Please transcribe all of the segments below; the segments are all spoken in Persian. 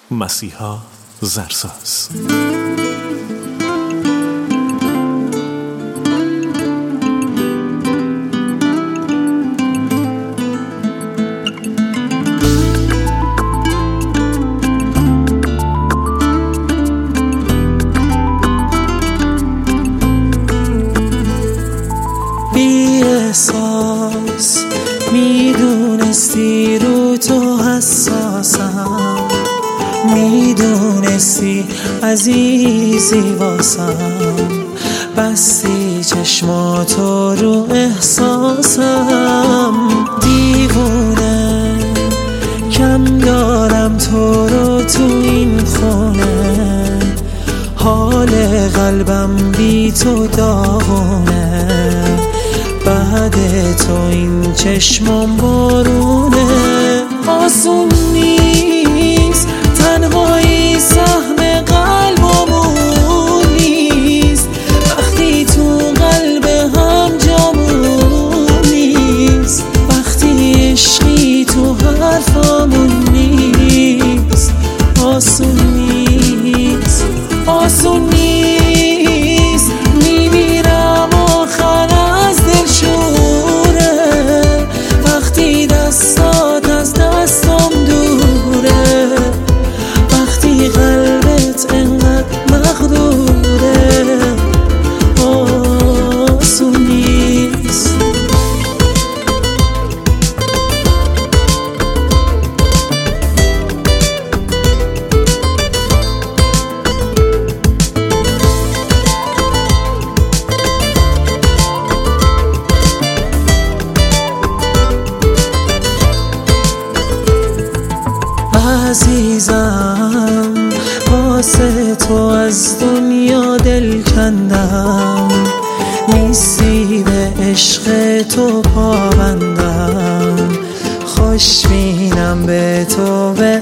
مسیحا زرساز. بی احساس میدونستی رو تو حساسم، میدونستی عزیزی واسم، بستی چشماتو رو احساسم. دیوونه کم دارم تو رو تو این خونه، حال قلبم بی تو داغونه، بعد تو این چشمم بارونه. آسون نیست تنهایی سهم قلبمون نیست، وقتی تو قلب هم جامون نیست، وقتی عشقی تو حرفامون نیست. آسون نیست، آسون نیست، میمیرم آخر از دلشوره، وقتی دستات از دستم دوره، وقتی قلبت انقدر مغروره. آسون نیست. عزیزم واسه تو از دنیا دل کندم، نیستی به عشق تو پابندم، خوشبینم به تو به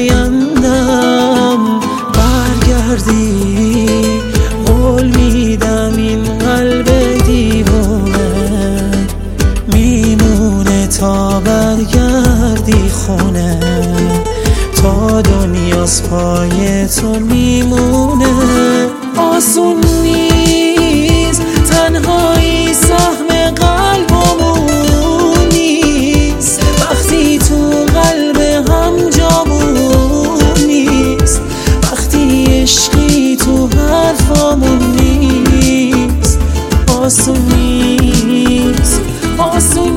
آیندم. برگردی قول میدم این قلب دیوونه میمونه تا برگردی خونه، تا دنیاس پای تو میمونه. آسون نیست تنهایی سهم قلبمون نیست، وقتی تو قلب هم جامون نیست، وقتی عشقی تو حرفامون نیست. آسون نیست، آسون